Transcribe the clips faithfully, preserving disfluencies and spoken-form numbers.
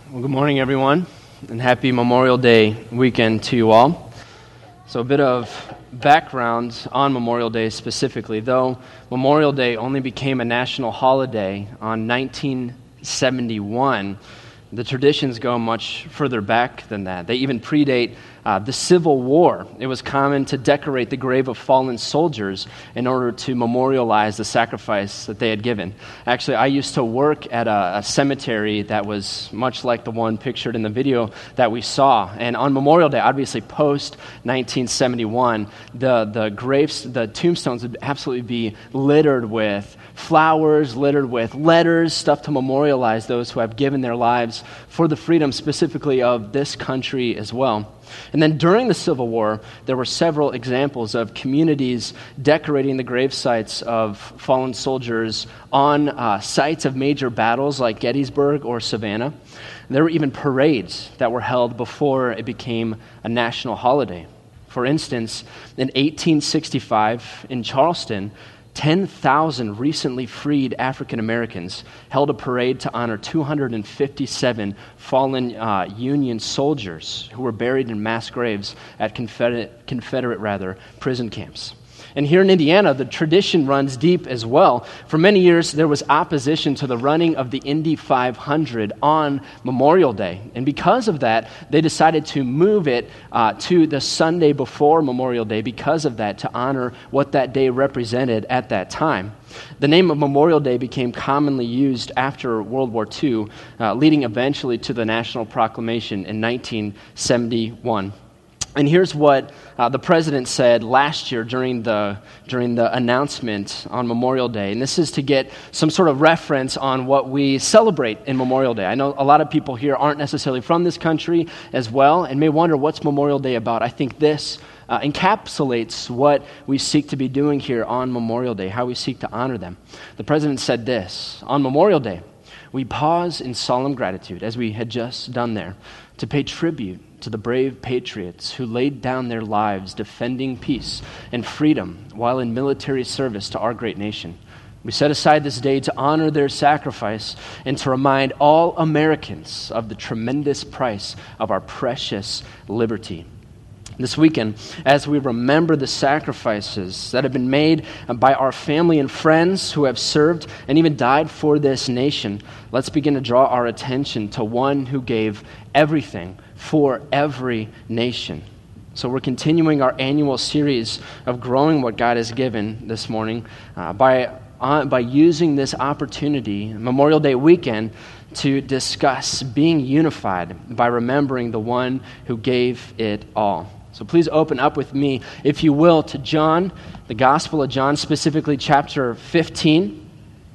Well, good morning, everyone, and happy Memorial Day weekend to you all. So a bit of background on Memorial Day specifically. Though Memorial Day only became a national holiday on nineteen seventy-one, the traditions go much further back than that. They even predate uh, the Civil War. It was common to decorate the grave of fallen soldiers in order to memorialize the sacrifice that they had given. Actually, I used to work at a, a cemetery that was much like the one pictured in the video that we saw. And on Memorial Day, obviously post nineteen seventy-one, the, the graves, the tombstones would absolutely be littered with flowers, littered with letters, stuff to memorialize those who have given their lives for the freedom specifically of this country as well. And then during the Civil War, there were several examples of communities decorating the grave sites of fallen soldiers on uh, sites of major battles like Gettysburg or Savannah. There were even parades that were held before it became a national holiday. For instance, in eighteen sixty-five in Charleston, ten thousand recently freed African Americans held a parade to honor two hundred fifty-seven fallen uh, Union soldiers who were buried in mass graves at Confederate, Confederate rather, prison camps. And here in Indiana, the tradition runs deep as well. For many years, there was opposition to the running of the Indy five hundred on Memorial Day. And because of that, they decided to move it uh, to the Sunday before Memorial Day because of that, to honor what that day represented at that time. The name of Memorial Day became commonly used after World War Two, uh, leading eventually to the national proclamation in nineteen seventy-one. And here's what uh, the president said last year during the during the announcement on Memorial Day. And this is to get some sort of reference on what we celebrate in Memorial Day. I know a lot of people here aren't necessarily from this country as well and may wonder, what's Memorial Day about? I think this uh, encapsulates what we seek to be doing here on Memorial Day, how we seek to honor them. The president said this: on Memorial Day, we pause in solemn gratitude, as we had just done there, to pay tribute to the brave patriots who laid down their lives defending peace and freedom while in military service to our great nation. We set aside this day to honor their sacrifice and to remind all Americans of the tremendous price of our precious liberty. This weekend, as we remember the sacrifices that have been made by our family and friends who have served and even died for this nation, let's begin to draw our attention to one who gave everything for every nation. So we're continuing our annual series of growing what God has given this morning uh, by, uh, by using this opportunity, Memorial Day weekend, to discuss being unified by remembering the one who gave it all. So please open up with me, if you will, to John, the Gospel of John, specifically chapter fifteen.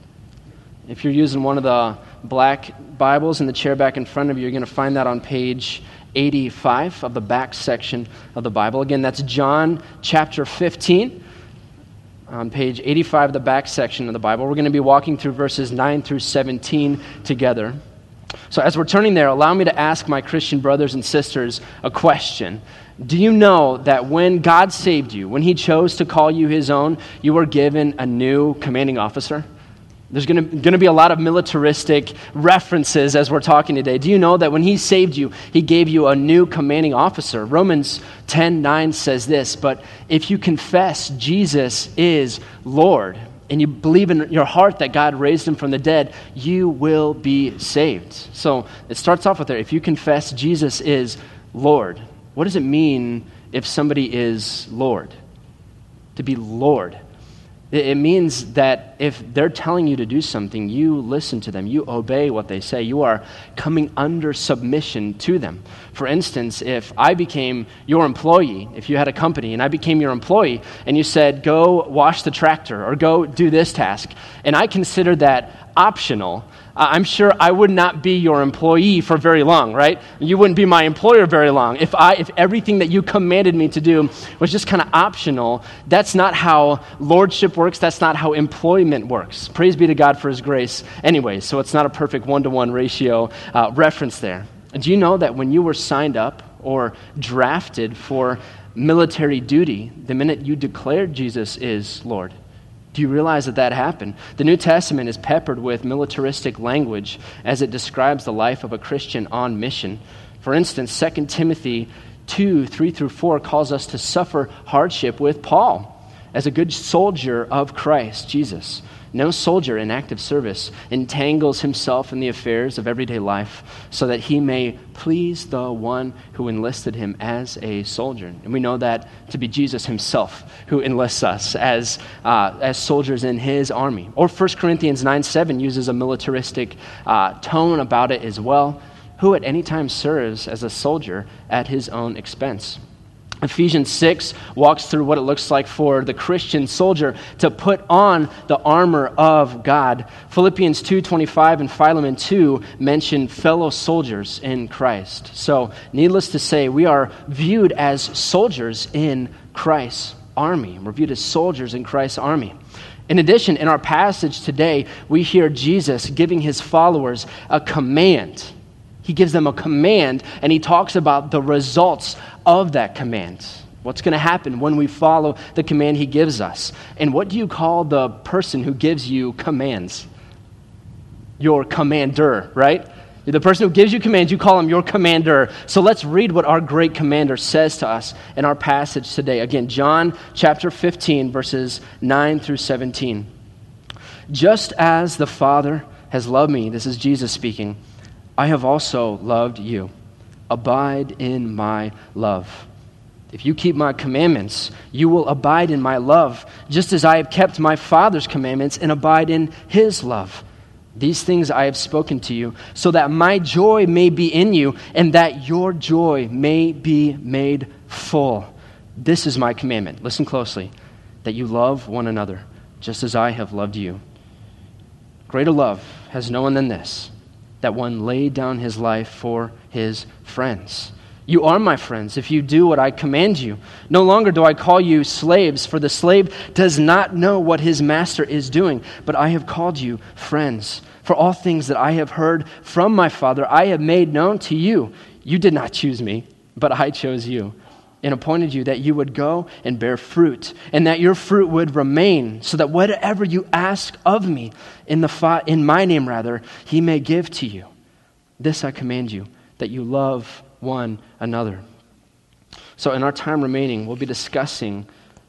If you're using one of the black Bibles in the chair back in front of you, you're going to find that on page eighty-five of the back section of the Bible. Again, that's John chapter fifteen on page eighty-five of the back section of the Bible. We're going to be walking through verses nine through seventeen together. So as we're turning there, allow me to ask my Christian brothers and sisters a question. Do you know that when God saved you, when he chose to call you his own, you were given a new commanding officer? There's going to, going to be a lot of militaristic references as we're talking today. Do you know that when he saved you, he gave you a new commanding officer? Romans ten nine says this: but if you confess Jesus is Lord, and you believe in your heart that God raised him from the dead, you will be saved. So it starts off with there. If you confess Jesus is Lord, what does it mean if somebody is Lord? To be Lord. It means that if they're telling you to do something, you listen to them, you obey what they say. You are coming under submission to them. For instance, if I became your employee, if you had a company and I became your employee and you said, go wash the tractor or go do this task, and I considered that optional, uh, I'm sure I would not be your employee for very long, right? You wouldn't be my employer very long. If I, if everything that you commanded me to do was just kind of optional, that's not how lordship works. That's not how employment works. Praise be to God for his grace. Anyway, so it's not a perfect one-to-one ratio uh, reference there. Do you know that when you were signed up or drafted for military duty, the minute you declared Jesus is Lord, Do you realize that that happened? The New Testament is peppered with militaristic language as it describes the life of a Christian on mission. For instance, Second Timothy two, three through four calls us to suffer hardship with Paul as a good soldier of Christ Jesus. No soldier in active service entangles himself in the affairs of everyday life so that he may please the one who enlisted him as a soldier. And we know that to be Jesus himself who enlists us as uh, as soldiers in his army. Or First Corinthians nine seven uses a militaristic uh, tone about it as well. Who at any time serves as a soldier at his own expense. Ephesians six walks through what it looks like for the Christian soldier to put on the armor of God. Philippians two twenty-five and Philemon two mention fellow soldiers in Christ. So, needless to say, we are viewed as soldiers in Christ's army. We're viewed as soldiers in Christ's army. In addition, in our passage today, we hear Jesus giving his followers a command. He gives them a command, and he talks about the results of that command. What's going to happen when we follow the command he gives us? And what do you call the person who gives you commands? Your commander, right? The person who gives you commands, you call him your commander. So let's read what our great commander says to us in our passage today. Again, John chapter fifteen, verses nine through seventeen. Just as the Father has loved me, this is Jesus speaking, I have also loved you. Abide in my love. If you keep my commandments, you will abide in my love, just as I have kept my Father's commandments and abide in his love. These things I have spoken to you, so that my joy may be in you, and that your joy may be made full. This is my commandment. Listen closely. That you love one another, just as I have loved you. Greater love has no one than this, that one laid down his life for his friends. You are my friends if you do what I command you. No longer do I call you slaves, for the slave does not know what his master is doing, but I have called you friends. For all things that I have heard from my Father, I have made known to you. You did not choose me, but I chose you, and appointed you that you would go and bear fruit, and that your fruit would remain, so that whatever you ask of me in the fa- in my name, rather, he may give to you. This I command you, that you love one another. So in our time remaining, we'll be discussing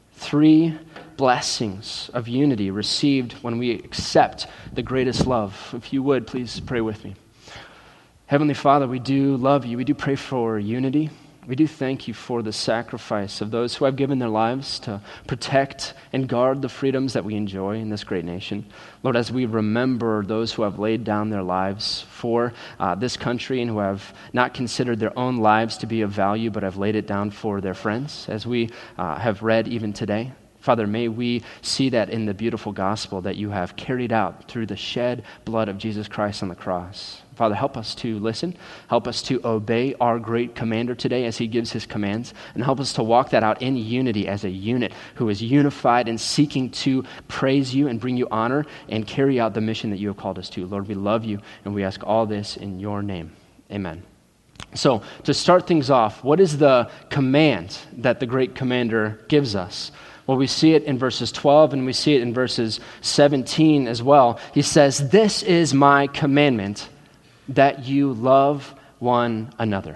three blessings of unity received when we accept the greatest love. If you would, please pray with me. Heavenly Father, we do love you. We do pray for unity. We do thank you for the sacrifice of those who have given their lives to protect and guard the freedoms that we enjoy in this great nation. Lord, as we remember those who have laid down their lives for uh, this country and who have not considered their own lives to be of value, but have laid it down for their friends, as we uh, have read even today, Father, may we see that in the beautiful gospel that you have carried out through the shed blood of Jesus Christ on the cross. Father, help us to listen. Help us to obey our great commander today as he gives his commands. And help us to walk that out in unity as a unit who is unified and seeking to praise you and bring you honor and carry out the mission that you have called us to. Lord, we love you and we ask all this in your name. Amen. So to start things off, what is the command that the great commander gives us? Well, we see it in verses twelve and we see it in verses seventeen as well. He says, "This is my commandment, that you love one another."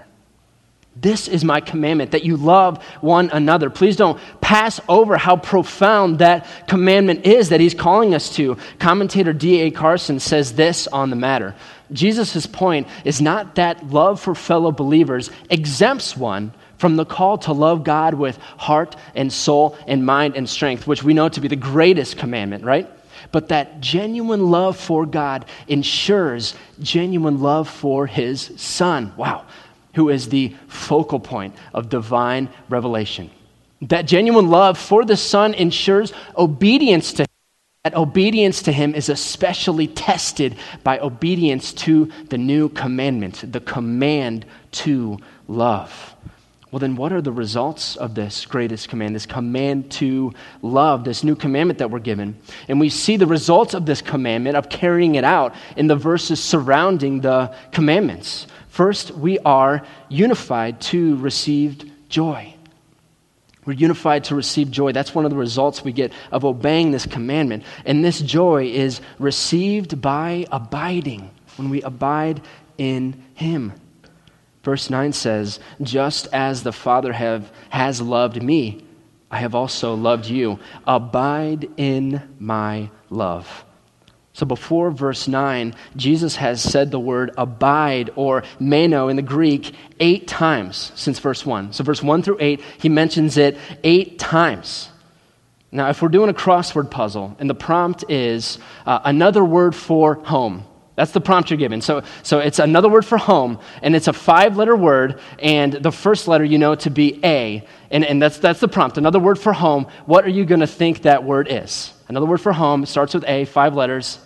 This is my commandment, that you love one another. Please don't pass over how profound that commandment is that he's calling us to. Commentator D A Carson says this on the matter. Jesus' point is not that love for fellow believers exempts one from the call to love God with heart and soul and mind and strength, which we know to be the greatest commandment, right? But that genuine love for God ensures genuine love for his Son. Wow. Who is the focal point of divine revelation. That genuine love for the Son ensures obedience to him. That obedience to him is especially tested by obedience to the new commandment, the command to love. Well, then what are the results of this greatest command, this command to love, this new commandment that we're given? And we see the results of this commandment, of carrying it out, in the verses surrounding the commandments. First, we are unified to receive joy. We're unified to receive joy. That's one of the results we get of obeying this commandment. And this joy is received by abiding, when we abide in him. Verse nine says, just as the Father have, has loved me, I have also loved you. Abide in my love. So before verse nine, Jesus has said the word abide, or meno in the Greek, eight times since verse one. So verse one through eight, he mentions it eight times. Now, if we're doing a crossword puzzle, and the prompt is uh, another word for home, that's the prompt you're given. So, so it's another word for home, and it's a five-letter word, and the first letter you know to be A, and, and that's that's the prompt. Another word for home. What are you going to think that word is? Another word for home starts with A, five letters.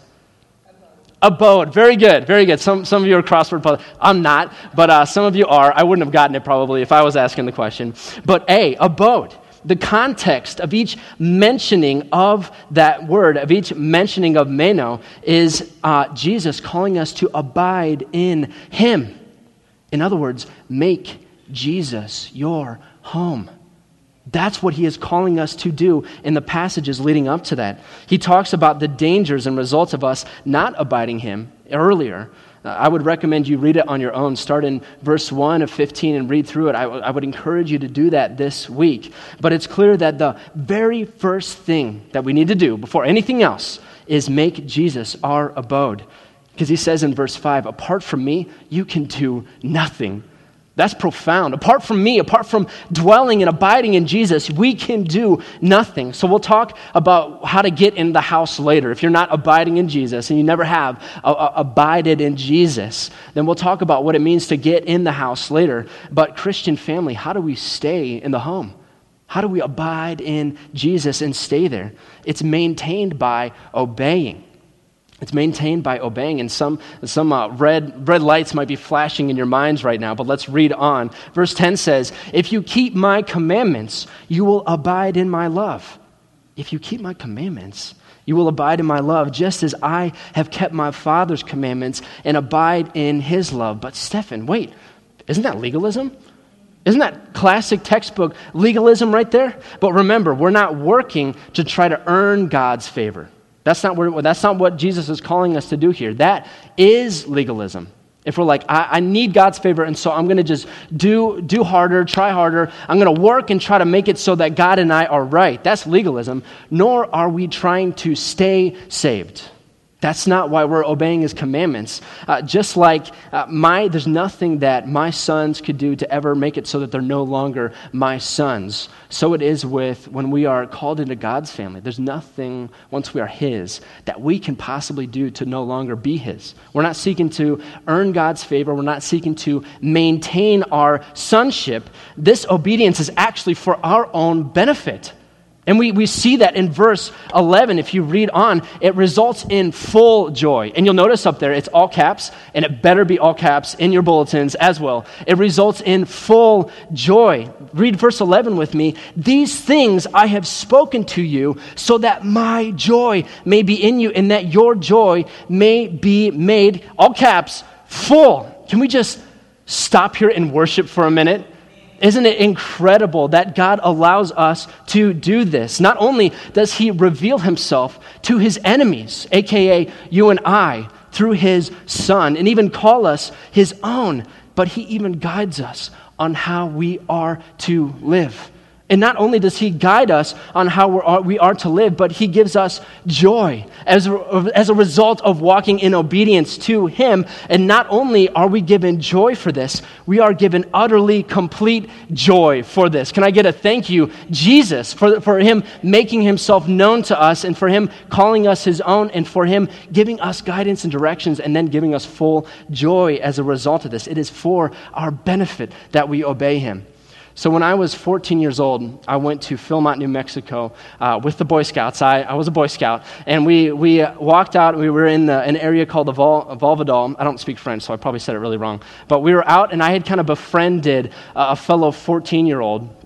Abode. Very good. Very good. Some some of you are crossword puzzle. I'm not, but uh, some of you are. I wouldn't have gotten it probably if I was asking the question. But A, abode. The context of each mentioning of that word, of each mentioning of meno, is uh, Jesus calling us to abide in him. In other words, make Jesus your home. That's what he is calling us to do in the passages leading up to that. He talks about the dangers and results of us not abiding him earlier. Uh, I would recommend you read it on your own. Start in verse one of fifteen and read through it. I, w- I would encourage you to do that this week. But it's clear that the very first thing that we need to do before anything else is make Jesus our abode. Because he says in verse five, apart from me, you can do nothing. That's profound. Apart from me, apart from dwelling and abiding in Jesus, we can do nothing. So we'll talk about how to get in the house later. If you're not abiding in Jesus and you never have uh, uh, abided in Jesus, then we'll talk about what it means to get in the house later. But Christian family, how do we stay in the home? How do we abide in Jesus and stay there? It's maintained by obeying. It's maintained by obeying, and some some uh, red red lights might be flashing in your minds right now, but let's read on. Verse ten says, if you keep my commandments, you will abide in my love. If you keep my commandments, you will abide in my love, just as I have kept my Father's commandments and abide in his love. But Stephan, wait, isn't that legalism? Isn't that classic textbook legalism right there? But remember, we're not working to try to earn God's favor. That's not what, that's not what Jesus is calling us to do here. That is legalism. If we're like, I, I need God's favor, and so I'm going to just do, do harder, try harder. I'm going to work and try to make it so that God and I are right. That's legalism. Nor are we trying to stay saved. That's not why we're obeying his commandments. Uh, just like uh, my, there's nothing that my sons could do to ever make it so that they're no longer my sons. So it is with when we are called into God's family. There's nothing, once we are his, that we can possibly do to no longer be his. We're not seeking to earn God's favor. We're not seeking to maintain our sonship. This obedience is actually for our own benefit. And we, we see that in verse eleven. If you read on, it results in full joy. And you'll notice up there, it's all caps, and it better be all caps in your bulletins as well. It results in full joy. Read verse eleven with me. These things I have spoken to you so that my joy may be in you and that your joy may be made, all caps, full. Can we just stop here and worship for a minute? Isn't it incredible that God allows us to do this? Not only does he reveal himself to his enemies, a k a you and I, through his Son, and even call us his own, but he even guides us on how we are to live. And not only does he guide us on how we're, we are to live, but he gives us joy as a, as a result of walking in obedience to him. And not only are we given joy for this, we are given utterly complete joy for this. Can I get a thank you, Jesus, for, for him making himself known to us and for him calling us his own and for him giving us guidance and directions and then giving us full joy as a result of this. It is for our benefit that we obey him. So when I was fourteen years old, I went to Philmont, New Mexico uh, with the Boy Scouts. I, I was a Boy Scout, and we we walked out. We were in the, an area called the Vol, Volvadol. I don't speak French, so I probably said it really wrong. But we were out, and I had kind of befriended uh, a fellow fourteen-year-old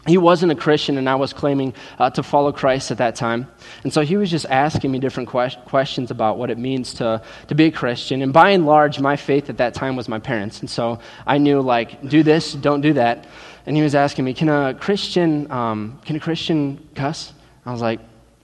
He wasn't a Christian, and I was claiming uh, to follow Christ at that time. And so he was just asking me different que- questions about what it means to, to be a Christian. And by and large, my faith at that time was my parents. And so I knew, like, do this, don't do that. And he was asking me, can a Christian, um, can a Christian cuss? I was like,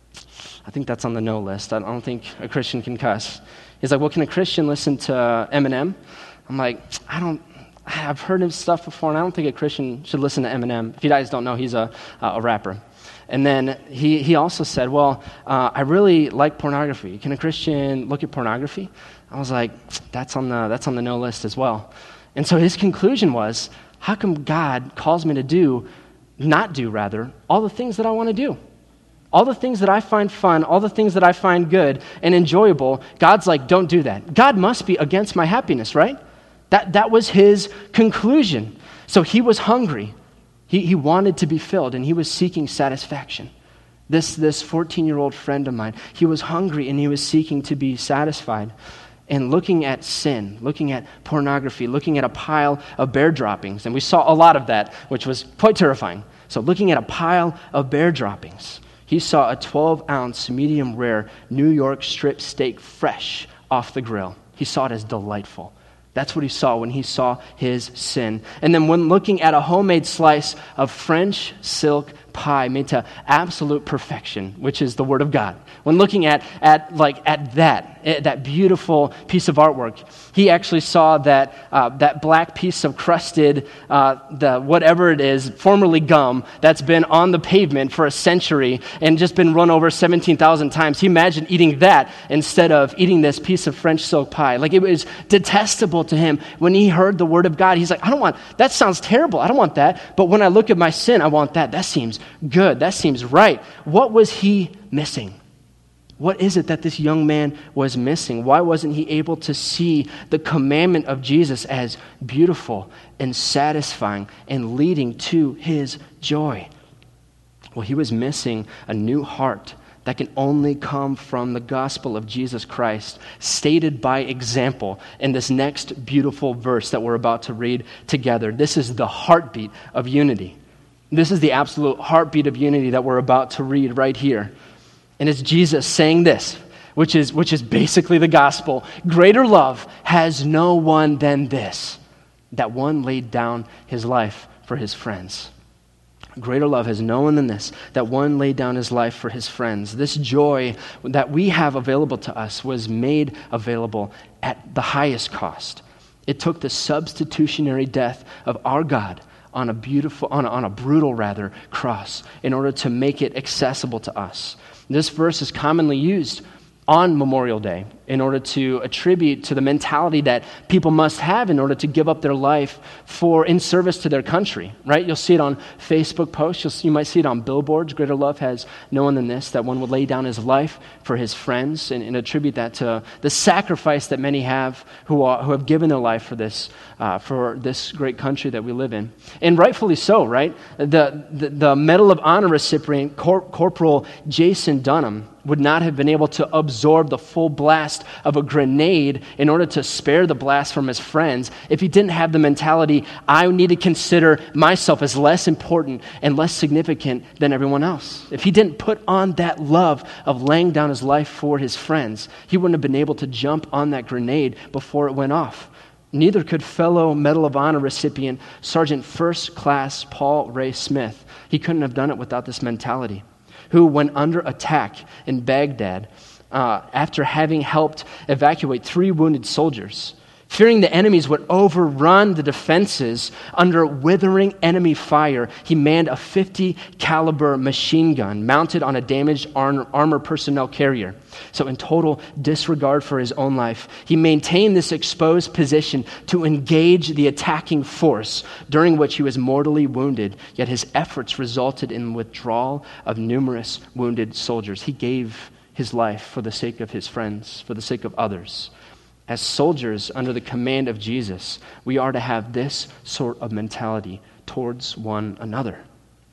I think that's on the no list. I don't think a Christian can cuss. He's like, well, can a Christian listen to Eminem? I'm like, I don't, I've heard his stuff before, and I don't think a Christian should listen to Eminem. If you guys don't know, he's a, a rapper. And then he, he also said, well, uh, I really like pornography. Can a Christian look at pornography? I was like, that's on the that's on the no list as well. And so his conclusion was, how come God calls me to do, not do rather, all the things that I want to do? All the things that I find fun, all the things that I find good and enjoyable, God's like, don't do that. God must be against my happiness, right? That that was his conclusion. So he was hungry. He he wanted to be filled, and he was seeking satisfaction. This this fourteen-year-old friend of mine, he was hungry and he was seeking to be satisfied. And looking at sin, looking at pornography, looking at a pile of bear droppings, and we saw a lot of that, which was quite terrifying. So looking at a pile of bear droppings, he saw a twelve-ounce medium rare New York strip steak fresh off the grill. He saw it as delightful. That's what he saw when he saw his sin. And then when looking at a homemade slice of French silk pie made to absolute perfection, which is the Word of God, when looking at at like at that eh, that beautiful piece of artwork, he actually saw that uh, that black piece of crusted uh, the whatever it is, formerly gum, that's been on the pavement for a century and just been run over seventeen thousand times. He imagined eating that instead of eating this piece of French silk pie. Like, it was detestable to him when he heard the Word of God. He's like, I don't want that. Sounds terrible. I don't want that. But when I look at my sin, I want that. That seems good. That seems right. What was he missing? What is it that this young man was missing? Why wasn't he able to see the commandment of Jesus as beautiful and satisfying and leading to his joy? Well, he was missing a new heart that can only come from the gospel of Jesus Christ, stated by example in this next beautiful verse that we're about to read together. This is the heartbeat of unity. This is the absolute heartbeat of unity that we're about to read right here. And it's Jesus saying this, which is which is basically the gospel. Greater love has no one than this, that one laid down his life for his friends. Greater love has no one than this, that one laid down his life for his friends. This joy that we have available to us was made available at the highest cost. It took the substitutionary death of our God on a beautiful, on a, on a brutal rather, cross in order to make it accessible to us. This verse is commonly used on Memorial Day in order to attribute to the mentality that people must have in order to give up their life for in service to their country, right? You'll see it on Facebook posts. You'll see, you might see it on billboards. Greater love has no one than this, that one would lay down his life for his friends, and, and attribute that to the sacrifice that many have who are, who have given their life for this uh, for this great country that we live in. And rightfully so, right? The, the, the Medal of Honor recipient, Cor- Corporal Jason Dunham, would not have been able to absorb the full blast of a grenade in order to spare the blast from his friends if he didn't have the mentality, I need to consider myself as less important and less significant than everyone else. If he didn't put on that love of laying down his life for his friends, he wouldn't have been able to jump on that grenade before it went off. Neither could fellow Medal of Honor recipient Sergeant First Class Paul Ray Smith. He couldn't have done it without this mentality. Who, when under attack in Baghdad, uh, after having helped evacuate three wounded soldiers, fearing the enemies would overrun the defenses under withering enemy fire, he manned a fifty caliber machine gun mounted on a damaged ar- armor personnel carrier. So in total disregard for his own life, he maintained this exposed position to engage the attacking force, during which he was mortally wounded, yet his efforts resulted in withdrawal of numerous wounded soldiers. He gave his life for the sake of his friends, for the sake of others. As soldiers under the command of Jesus, we are to have this sort of mentality towards one another.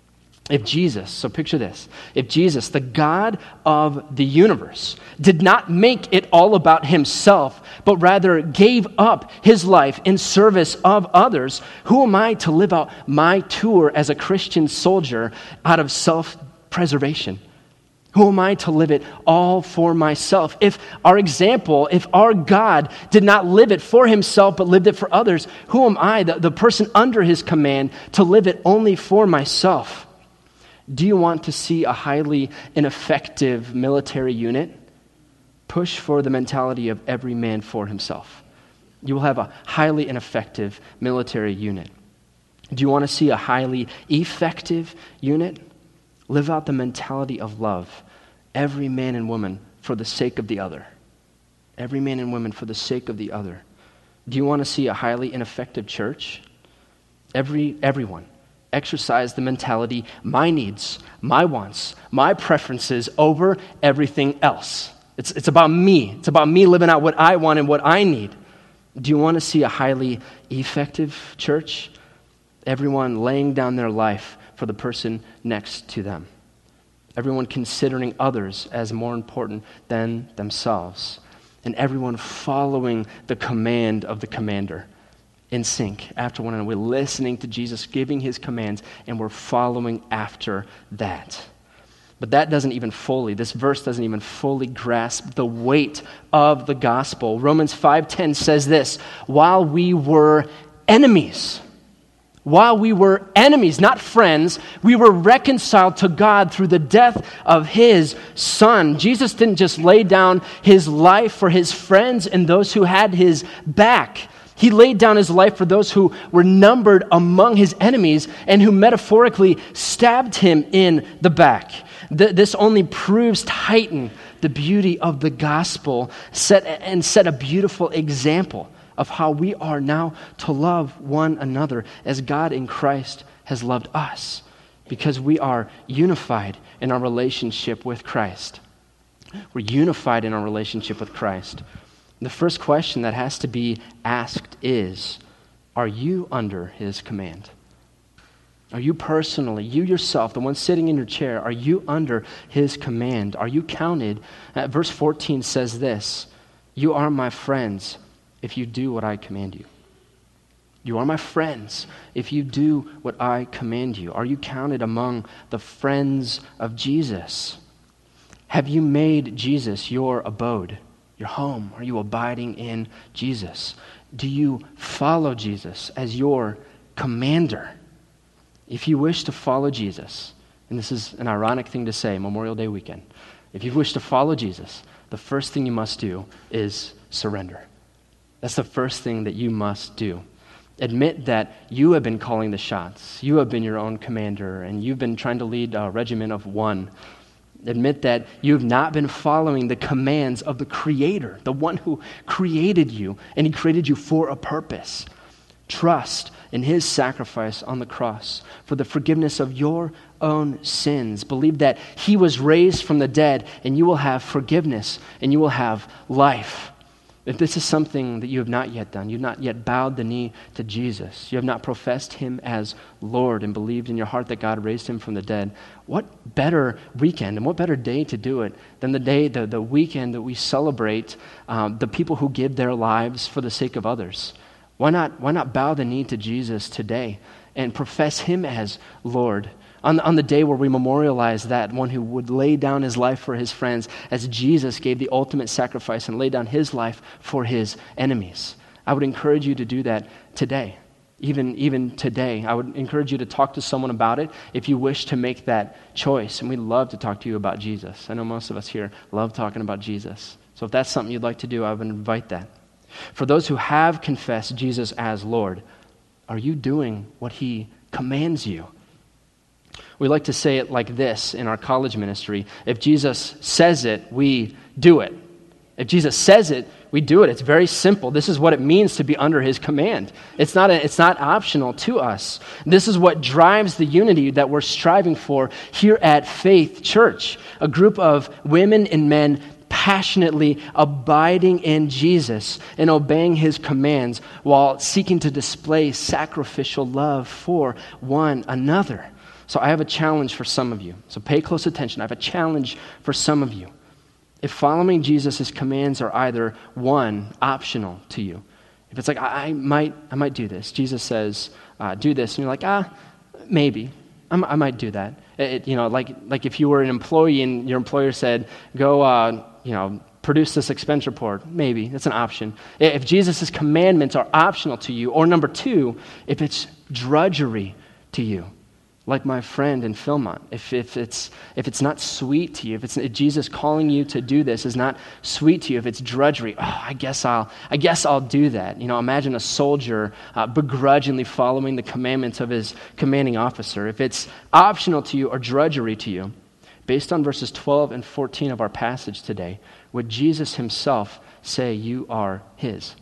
If Jesus, so picture this, if Jesus, the God of the universe, did not make it all about himself, but rather gave up his life in service of others, who am I to live out my tour as a Christian soldier out of self-preservation? Who am I to live it all for myself? If our example, if our God did not live it for himself, but lived it for others, who am I, the, the person under his command, to live it only for myself? Do you want to see a highly ineffective military unit? Push for the mentality of every man for himself. You will have a highly ineffective military unit. Do you want to see a highly effective unit? Live out the mentality of love. Every man and woman for the sake of the other. Every man and woman for the sake of the other. Do you want to see a highly ineffective church? Every everyone. Exercise the mentality, my needs, my wants, my preferences over everything else. It's, it's about me. It's about me living out what I want and what I need. Do you want to see a highly effective church? Everyone laying down their life for the person next to them. Everyone considering others as more important than themselves. And everyone following the command of the commander. In sync after one another. We're listening to Jesus giving his commands, and we're following after that. But that doesn't even fully, this verse doesn't even fully grasp the weight of the gospel. Romans five ten says this, while we were enemies, while we were enemies, not friends, we were reconciled to God through the death of his Son. Jesus didn't just lay down his life for his friends and those who had his back. He laid down his life for those who were numbered among his enemies and who metaphorically stabbed him in the back. Th- this only proves to heighten the beauty of the gospel set and set a beautiful example of how we are now to love one another as God in Christ has loved us, because we are unified in our relationship with Christ. We're unified in our relationship with Christ. The first question that has to be asked is, are you under his command? Are you personally, you yourself, the one sitting in your chair, are you under his command? Are you counted? Uh, verse fourteen says this, you are my friends if you do what I command you. You are my friends if you do what I command you. Are you counted among the friends of Jesus? Have you made Jesus your abode? Your home? Are you abiding in Jesus? Do you follow Jesus as your commander? If you wish to follow Jesus, and this is an ironic thing to say, Memorial Day weekend, if you wish to follow Jesus, the first thing you must do is surrender. That's the first thing that you must do. Admit that you have been calling the shots. You have been your own commander, and you've been trying to lead a regiment of one. Admit that you've not been following the commands of the Creator, the one who created you, and he created you for a purpose. Trust in his sacrifice on the cross for the forgiveness of your own sins. Believe that he was raised from the dead, and you will have forgiveness, and you will have life. If this is something that you have not yet done, you've not yet bowed the knee to Jesus, you have not professed him as Lord and believed in your heart that God raised him from the dead, what better weekend and what better day to do it than the day, the, the weekend that we celebrate um, the people who give their lives for the sake of others? Why not, why not bow the knee to Jesus today and profess him as Lord? On, on the day where we memorialize that one who would lay down his life for his friends, as Jesus gave the ultimate sacrifice and laid down his life for his enemies. I would encourage you to do that today. Even, even today, I would encourage you to talk to someone about it if you wish to make that choice. And we'd love to talk to you about Jesus. I know most of us here love talking about Jesus. So if that's something you'd like to do, I would invite that. For those who have confessed Jesus as Lord, are you doing what he commands you? We like to say it like this in our college ministry. If Jesus says it, we do it. If Jesus says it, we do it. It's very simple. This is what it means to be under his command. It's not a, it's not optional to us. This is what drives the unity that we're striving for here at Faith Church, a group of women and men passionately abiding in Jesus and obeying his commands while seeking to display sacrificial love for one another. So I have a challenge for some of you. So pay close attention. I have a challenge for some of you. If following Jesus' commands are either, one, optional to you, if it's like, I, I might I might do this. Jesus says, uh, do this. And you're like, ah, maybe. I'm, I might do that. It, you know, like like if you were an employee and your employer said, go, uh, you know, produce this expense report. Maybe. That's an option. If Jesus' commandments are optional to you, or number two, if it's drudgery to you, like my friend in Philmont, if if it's if it's not sweet to you, if it's if Jesus calling you to do this is not sweet to you, if it's drudgery, oh, I guess I'll I guess I'll do that. You know, imagine a soldier uh, begrudgingly following the commandments of his commanding officer. If it's optional to you or drudgery to you, based on verses twelve and fourteen of our passage today, would Jesus himself say you are his?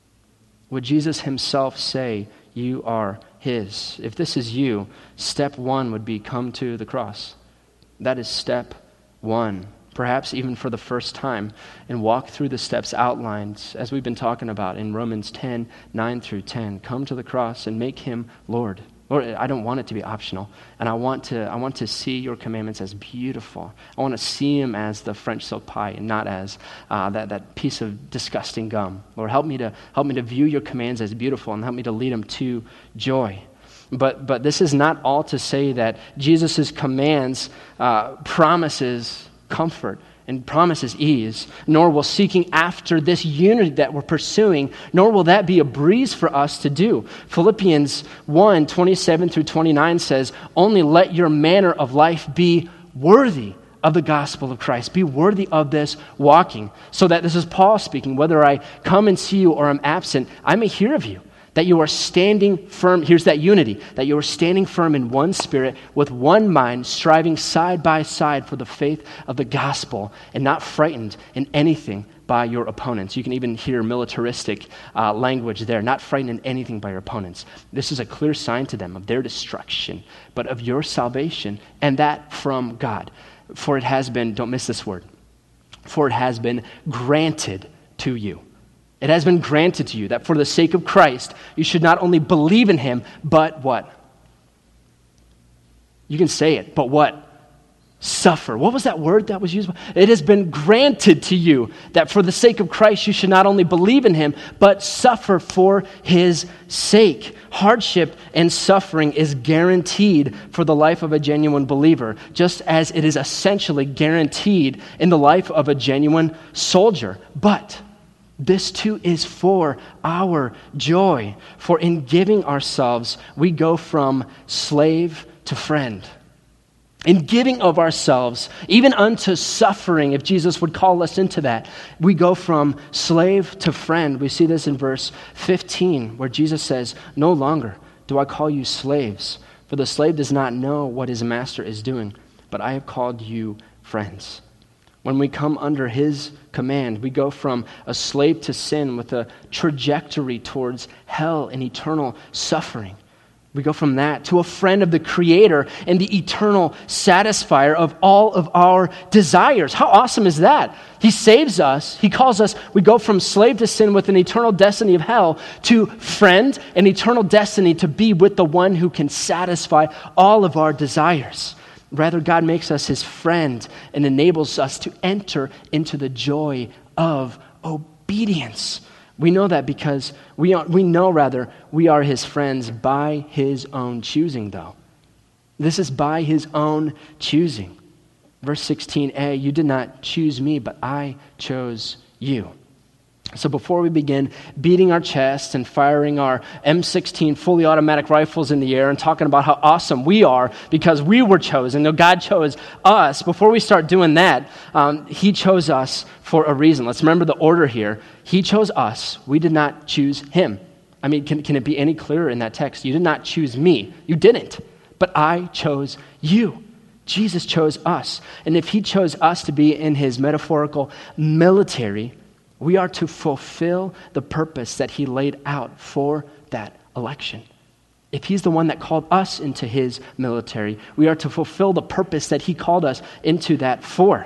Would Jesus himself say you are his? If this is you, step one would be come to the cross. That is step one. Perhaps even for the first time, and walk through the steps outlined as we've been talking about in Romans ten, nine through ten. Come to the cross and make him Lord. Lord, I don't want it to be optional, and I want to I want to see your commandments as beautiful. I want to see them as the French silk pie and not as uh, that, that piece of disgusting gum. Lord, help me to help me to view your commands as beautiful and help me to lead them to joy. But but this is not all to say that Jesus' commands uh, promises comfort and promises ease, nor will seeking after this unity that we're pursuing, nor will that be a breeze for us to do. Philippians one, twenty-seven through twenty-nine says, only let your manner of life be worthy of the gospel of Christ. Be worthy of this walking. So that, this is Paul speaking, whether I come and see you or I'm absent, I may hear of you, that you are standing firm. Here's that unity, that you are standing firm in one spirit with one mind, striving side by side for the faith of the gospel and not frightened in anything by your opponents. You can even hear militaristic uh, language there, not frightened in anything by your opponents. This is a clear sign to them of their destruction, but of your salvation, and that from God. For it has been, don't miss this word, for it has been granted to you. It has been granted to you that for the sake of Christ, you should not only believe in him, but what? You can say it, but what? Suffer. What was that word that was used? It has been granted to you that for the sake of Christ, you should not only believe in him, but suffer for his sake. Hardship and suffering is guaranteed for the life of a genuine believer, just as it is essentially guaranteed in the life of a genuine soldier. But this too is for our joy. For in giving ourselves, we go from slave to friend. In giving of ourselves, even unto suffering, if Jesus would call us into that, we go from slave to friend. We see this in verse fifteen, where Jesus says, no longer do I call you slaves, for the slave does not know what his master is doing, but I have called you friends. When we come under his command, we go from a slave to sin with a trajectory towards hell and eternal suffering. We go from that to a friend of the Creator and the eternal satisfier of all of our desires. How awesome is that? He saves us. He calls us. We go from slave to sin with an eternal destiny of hell to friend and eternal destiny to be with the one who can satisfy all of our desires. Rather, God makes us his friend and enables us to enter into the joy of obedience. We know that because we are, we know, rather, we are his friends by his own choosing, though. This is by his own choosing. Verse sixteen a, you did not choose me, but I chose you. So before we begin beating our chests and firing our M sixteen fully automatic rifles in the air and talking about how awesome we are because we were chosen, no, God chose us, before we start doing that, um, he chose us for a reason. Let's remember the order here. He chose us. We did not choose him. I mean, can, can it be any clearer in that text? You did not choose me. You didn't. But I chose you. Jesus chose us. And if he chose us to be in his metaphorical military, we are to fulfill the purpose that he laid out for that election. If he's the one that called us into his military, we are to fulfill the purpose that he called us into that for.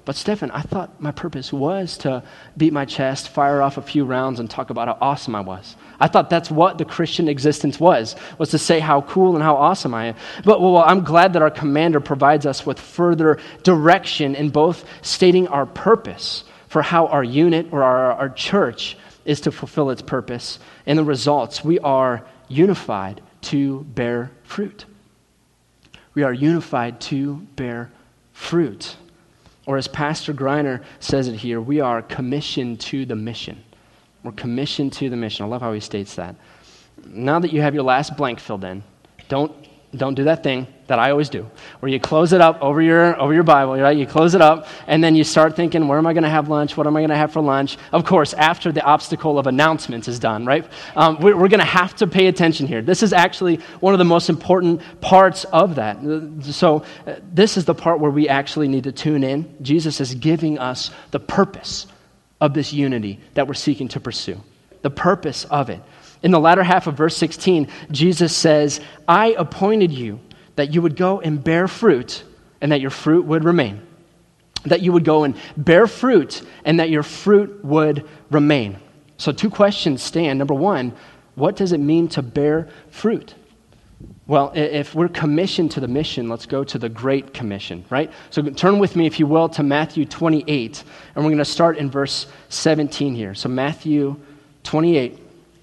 But Stephen, I thought my purpose was to beat my chest, fire off a few rounds, and talk about how awesome I was. I thought that's what the Christian existence was, was to say how cool and how awesome I am. But well, I'm glad that our commander provides us with further direction in both stating our purpose for how our unit or our, our church is to fulfill its purpose. And the results, we are unified to bear fruit. We are unified to bear fruit. Or as Pastor Greiner says it here, we are commissioned to the mission. We're commissioned to the mission. I love how he states that. Now that you have your last blank filled in, don't don't do that thing that I always do, where you close it up over your over your Bible, right? You close it up, and then you start thinking, where am I going to have lunch? What am I going to have for lunch? Of course, after the obstacle of announcements is done, right? Um, we're we're going to have to pay attention here. This is actually one of the most important parts of that. So uh, this is the part where we actually need to tune in. Jesus is giving us the purpose of this unity that we're seeking to pursue. The purpose of it. In the latter half of verse sixteen, Jesus says, I appointed you that you would go and bear fruit and that your fruit would remain. That you would go and bear fruit and that your fruit would remain. So two questions stand. Number one, what does it mean to bear fruit? Well, if we're commissioned to the mission, let's go to the Great Commission, right? So turn with me, if you will, to Matthew twenty-eight, and we're going to start in verse seventeen here. So Matthew twenty-eight,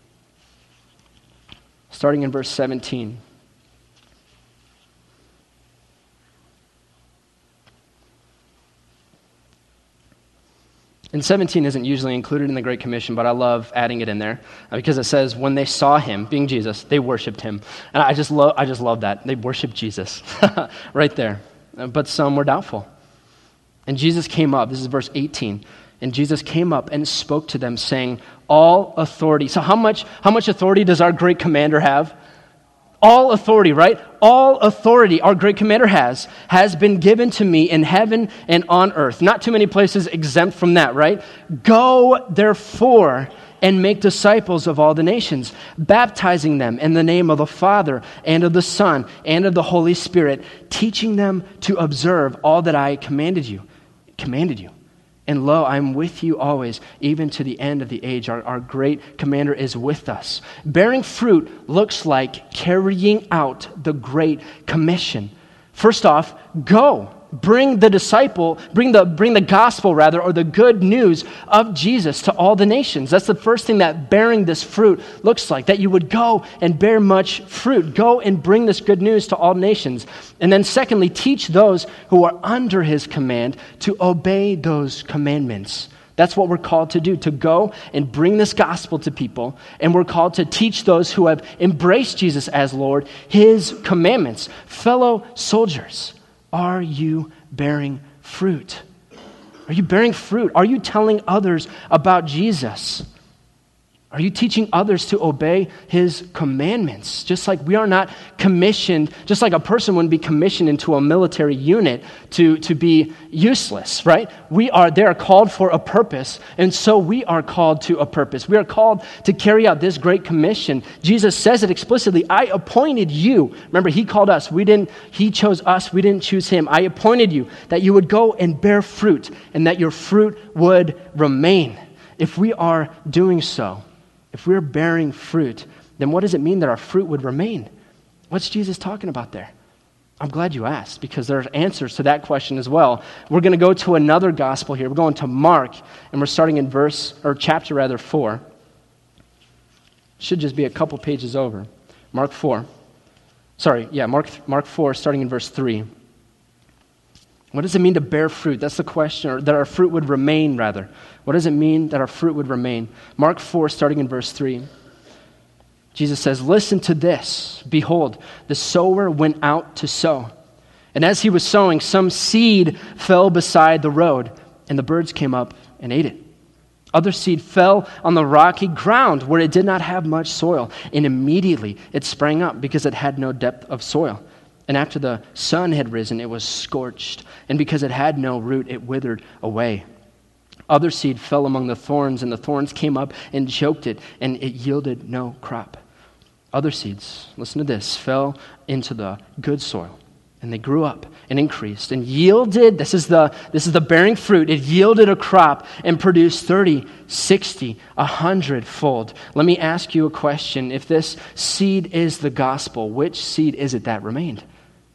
starting in verse seventeen. And seventeen isn't usually included in the Great Commission, but I love adding it in there because it says, when they saw him, being Jesus, they worshiped him. And I just love I just love that. They worshiped Jesus right there. But some were doubtful. And Jesus came up. This is verse eighteen. And Jesus came up and spoke to them, saying, all authority. So how much, how much authority does our great commander have? All authority, right? All authority our great commander has, has been given to me in heaven and on earth. Not too many places exempt from that, right? Go, therefore, and make disciples of all the nations, baptizing them in the name of the Father and of the Son and of the Holy Spirit, teaching them to observe all that I commanded you. Commanded you. And lo, I'm with you always, even to the end of the age. Our, our great commander is with us. Bearing fruit looks like carrying out the Great Commission. First off, go. Bring the disciple, bring the bring the gospel rather, or the good news of Jesus to all the nations. That's the first thing that bearing this fruit looks like, that you would go and bear much fruit. Go and bring this good news to all nations. And then secondly, teach those who are under his command to obey those commandments. That's what we're called to do, to go and bring this gospel to people. And we're called to teach those who have embraced Jesus as Lord, his commandments. Fellow soldiers, are you bearing fruit? Are you bearing fruit? Are you telling others about Jesus? Are you teaching others to obey his commandments? Just like we are not commissioned, just like a person wouldn't be commissioned into a military unit to, to be useless, right? We are, they are called for a purpose, and so we are called to a purpose. We are called to carry out this great commission. Jesus says it explicitly, I appointed you. Remember, he called us. We didn't, he chose us. We didn't choose him. I appointed you that you would go and bear fruit and that your fruit would remain. If we are doing so, if we're bearing fruit, then what does it mean that our fruit would remain? What's Jesus talking about there? I'm glad you asked, because there are answers to that question as well. We're going to go to another gospel here. We're going to Mark, and we're starting in verse, or chapter rather, four. Should just be a couple pages over. Mark four. Sorry, yeah, Mark, Mark four, starting in verse three. What does it mean to bear fruit? That's the question, or that our fruit would remain, rather. What does it mean that our fruit would remain? Mark four, starting in verse three. Jesus says, listen to this. Behold, the sower went out to sow. And as he was sowing, some seed fell beside the road, and the birds came up and ate it. Other seed fell on the rocky ground where it did not have much soil, and immediately it sprang up because it had no depth of soil. And after the sun had risen, it was scorched, and because it had no root, it withered away. Other seed fell among the thorns, and the thorns came up and choked it, and it yielded no crop. Other seeds, listen to this, fell into the good soil, And they grew up and increased and yielded, this is the this is the bearing fruit, it yielded a crop and produced thirty, sixty, a hundred fold. Let me ask you a question. If this seed is the gospel, which seed is it that remained?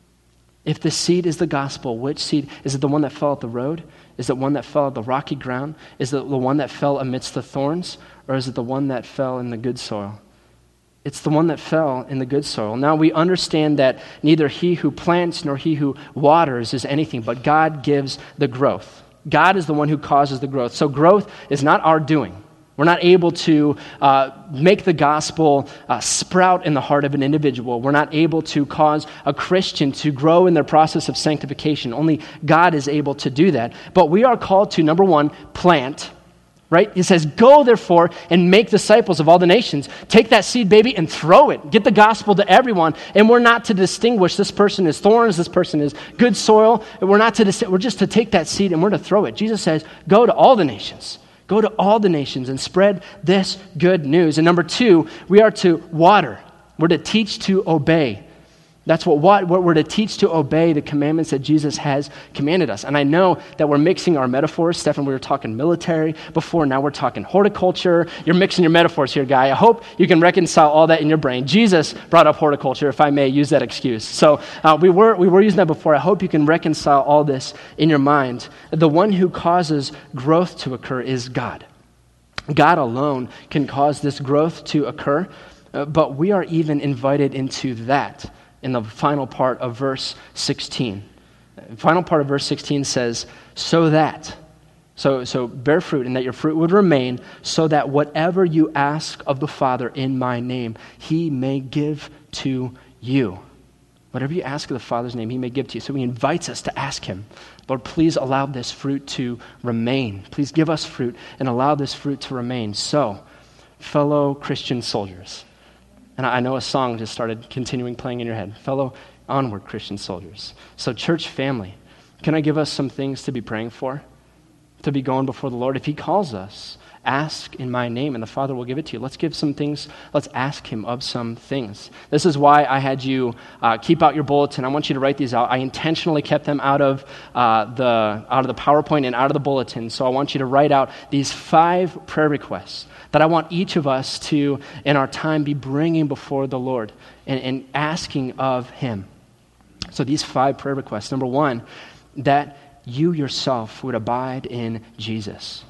If the seed is the gospel, which seed? Is it the one that fell at the road? Is it one that fell at the rocky ground? Is it the one that fell amidst the thorns? Or is it the one that fell in the good soil? It's the one that fell in the good soil. Now we understand that neither he who plants nor he who waters is anything, but God gives the growth. God is the one who causes the growth. So growth is not our doing. We're not able to uh, make the gospel uh, sprout in the heart of an individual. We're not able to cause a Christian to grow in their process of sanctification. Only God is able to do that. But we are called to, number one, plant. Right? It says, go therefore and make disciples of all the nations. Take that seed, baby, and throw it. Get the gospel to everyone. And we're not to distinguish this person is thorns, this person is good soil. We're not to, dis- we're just to take that seed and we're to throw it. Jesus says, go to all the nations. Go to all the nations and spread this good news. And number two, we are to water. We're to teach to obey. That's what, what, what we're to teach to obey the commandments that Jesus has commanded us. And I know that we're mixing our metaphors. Stefan, we were talking military before. Now we're talking horticulture. You're mixing your metaphors here, guy. I hope you can reconcile all that in your brain. Jesus brought up horticulture, if I may use that excuse. So uh, we were we were using that before. I hope you can reconcile all this in your mind. The one who causes growth to occur is God. God alone can cause this growth to occur, uh, but we are even invited into that. In the final part of verse sixteen. The final part of verse sixteen says, so that, so, so bear fruit and that your fruit would remain, so that whatever you ask of the Father in my name, he may give to you. Whatever you ask of the Father's name, he may give to you. So he invites us to ask him, Lord, please allow this fruit to remain. Please give us fruit and allow this fruit to remain. So, fellow Christian soldiers, and I know a song just started continuing playing in your head. Fellow onward Christian soldiers. So church family, can I give us some things to be praying for? To be going before the Lord? If he calls us, ask in my name and the Father will give it to you. Let's give some things, let's ask him of some things. This is why I had you uh, keep out your bulletin. I want you to write these out. I intentionally kept them out of uh, the out of the PowerPoint and out of the bulletin. So I want you to write out these five prayer requests that I want each of us to, in our time, be bringing before the Lord and, and asking of him. So these five prayer requests. Number one, that you yourself would abide in Jesus.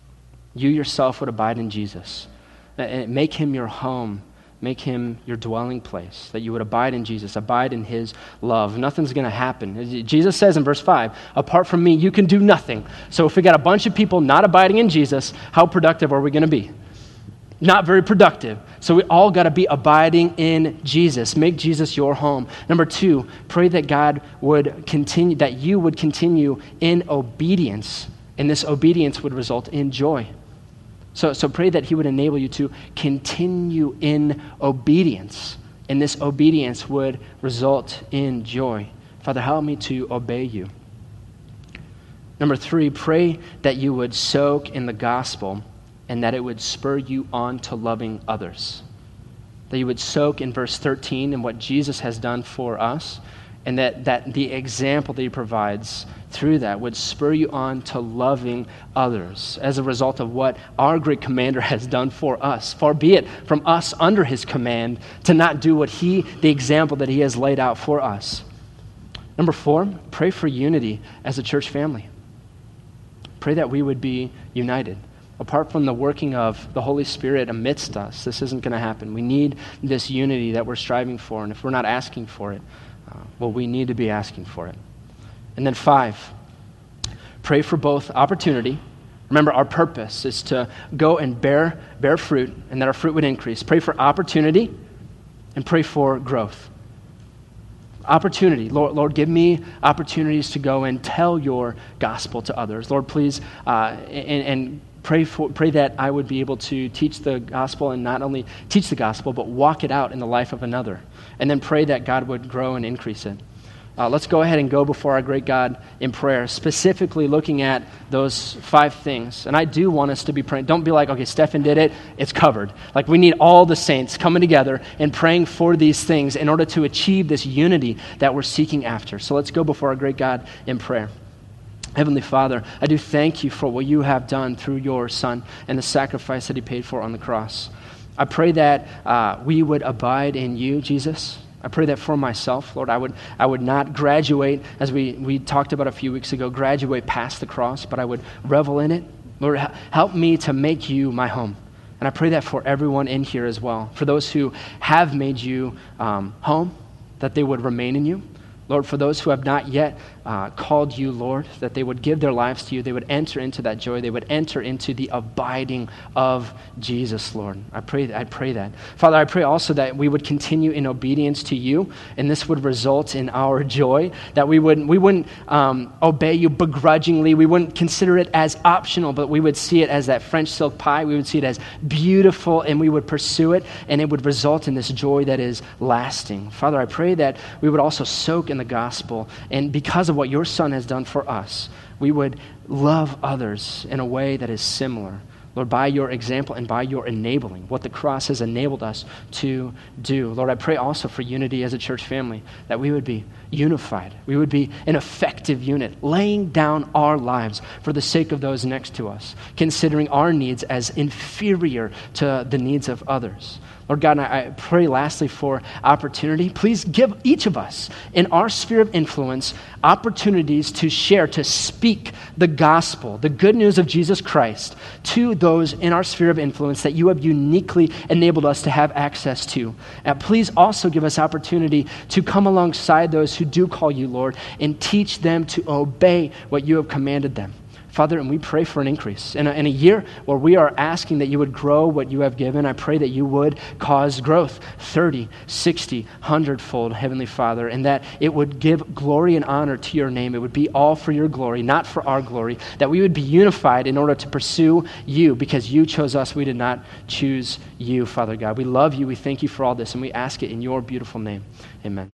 You yourself would abide in Jesus. And make him your home. Make him your dwelling place. That you would abide in Jesus. Abide in his love. Nothing's going to happen. Jesus says in verse five, apart from me, you can do nothing. So if we got a bunch of people not abiding in Jesus, how productive are we going to be? Not very productive. So we all got to be abiding in Jesus. Make Jesus your home. Number two, pray that God would continue, that you would continue in obedience, and this obedience would result in joy. So, so pray that he would enable you to continue in obedience, and this obedience would result in joy. Father, help me to obey you. Number three, pray that you would soak in the gospel and that it would spur you on to loving others. That you would soak in verse thirteen in what Jesus has done for us, and that, that the example that he provides through that would spur you on to loving others as a result of what our great commander has done for us. Far be it from us under his command to not do what he, the example that he has laid out for us. Number four, pray for unity as a church family. Pray that we would be united. Apart from the working of the Holy Spirit amidst us, this isn't going to happen. We need this unity that we're striving for, and if we're not asking for it, uh, well, we need to be asking for it. And then five, pray for both opportunity. Remember, our purpose is to go and bear, bear fruit, and that our fruit would increase. Pray for opportunity, and pray for growth. Opportunity. Lord, Lord, give me opportunities to go and tell your gospel to others. Lord, please, uh, and, and Pray for, pray that I would be able to teach the gospel, and not only teach the gospel, but walk it out in the life of another. And then pray that God would grow and increase it. Uh, let's go ahead and go before our great God in prayer, specifically looking at those five things. And I do want us to be praying. Don't be like, okay, Stephen did it, it's covered. Like, we need all the saints coming together and praying for these things in order to achieve this unity that we're seeking after. So let's go before our great God in prayer. Heavenly Father, I do thank you for what you have done through your Son and the sacrifice that he paid for on the cross. I pray that uh, we would abide in you, Jesus. I pray that for myself, Lord, I would I would not graduate, as we, we talked about a few weeks ago, graduate past the cross, but I would revel in it. Lord, help me to make you my home. And I pray that for everyone in here as well, for those who have made you um, home, that they would remain in you. Lord, for those who have not yet uh, called you, Lord, that they would give their lives to you, they would enter into that joy, they would enter into the abiding of Jesus, Lord. I pray, I pray that. Father, I pray also that we would continue in obedience to you, and this would result in our joy, that we wouldn't, we wouldn't um, obey you begrudgingly, we wouldn't consider it as optional, but we would see it as that French silk pie, we would see it as beautiful, and we would pursue it, and it would result in this joy that is lasting. Father, I pray that we would also soak in the gospel, and because of what your Son has done for us, we would love others in a way that is similar. Lord, by your example and by your enabling, what the cross has enabled us to do. Lord, I pray also for unity as a church family, that we would be unified. We would be an effective unit, laying down our lives for the sake of those next to us, considering our needs as inferior to the needs of others. Lord God, I pray lastly for opportunity. Please give each of us in our sphere of influence opportunities to share, to speak the gospel, the good news of Jesus Christ to those in our sphere of influence that you have uniquely enabled us to have access to. And please also give us opportunity to come alongside those who do call you Lord and teach them to obey what you have commanded them. Father, and we pray for an increase. In a, in a year where we are asking that you would grow what you have given, I pray that you would cause growth, thirty, sixty, one hundred fold, Heavenly Father, and that it would give glory and honor to your name. It would be all for your glory, not for our glory, that we would be unified in order to pursue you because you chose us. We did not choose you, Father God. We love you. We thank you for all this, and we ask it in your beautiful name. Amen.